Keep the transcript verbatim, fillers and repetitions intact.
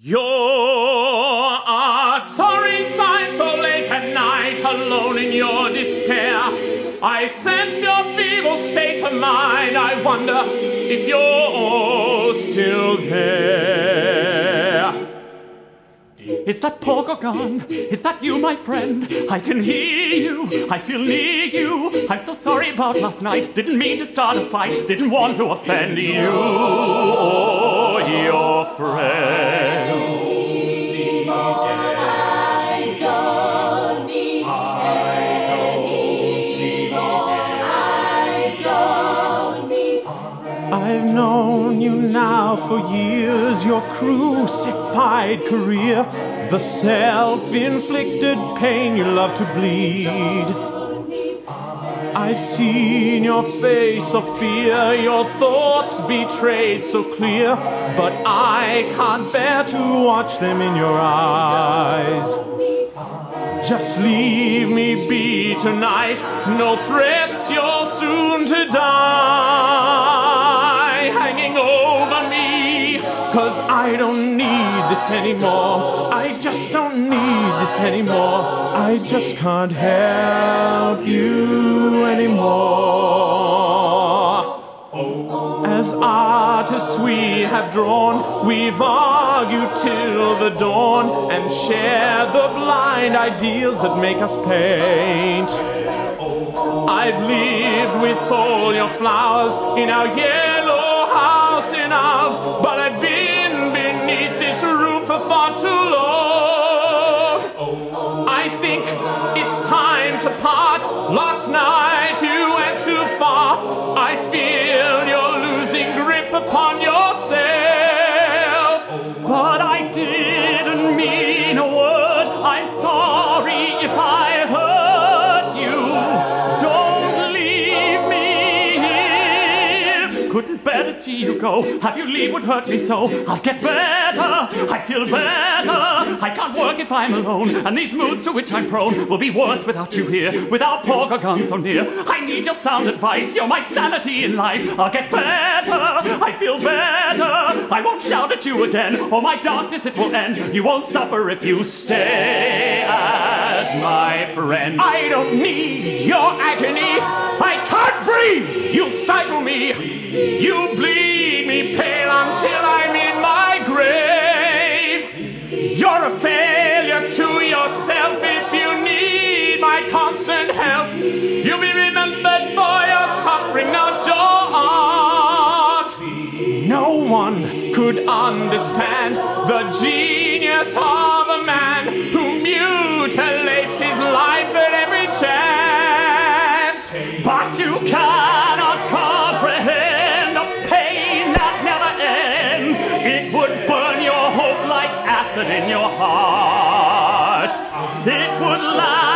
You're a sorry sight so late at night, alone in your despair. I sense your feeble state of mind. I wonder if you're still there. Is that Pork gone? Is that you, my friend? I can hear you, I feel near you. I'm so sorry about last night. Didn't mean to start a fight. Didn't want to offend you or your friend. I've known you now for years, your crucified career, the self-inflicted pain you love to bleed. I've seen your face of fear, your thoughts betrayed so clear, but I can't bear to watch them in your eyes. Just leave me be tonight, no threats, you're soon to die, hanging over me, 'cause I don't need this anymore. I just don't need this anymore. I just can't help you anymore. As artists we have drawn, we've argued till the dawn and shared the blind ideals that make us paint. I've lived with all your flowers in our yellow house in ours, but I've been beneath this roof for far too long. I think it's time to part. Last night you went too far. I feel you're losing grip upon yourself, but I didn't mean a word. I'm sorry if I hurt you. Don't leave me here. Couldn't bear to see you go. Have you leave would hurt me so. I'll get better. I feel better. I can't work if I'm alone, and these moods to which I'm prone will be worse without you here, without Pork gone so near. I need your sound advice. You're my sanity in life. I'll get better. I feel better. I won't shout at you again, or my darkness it will end. You won't suffer if you stay as my friend. I don't need your agony. I can't breathe. You stifle me. You bleed me pale until I'm in my grave. You're a failure to yourself if you need my constant help. You'll be remembered for your suffering, not your art. No one could understand the genius of a man who mutilates his life at every chance. But you cannot comprehend the pain that never ends. It would burn your hope like acid in your heart. It would last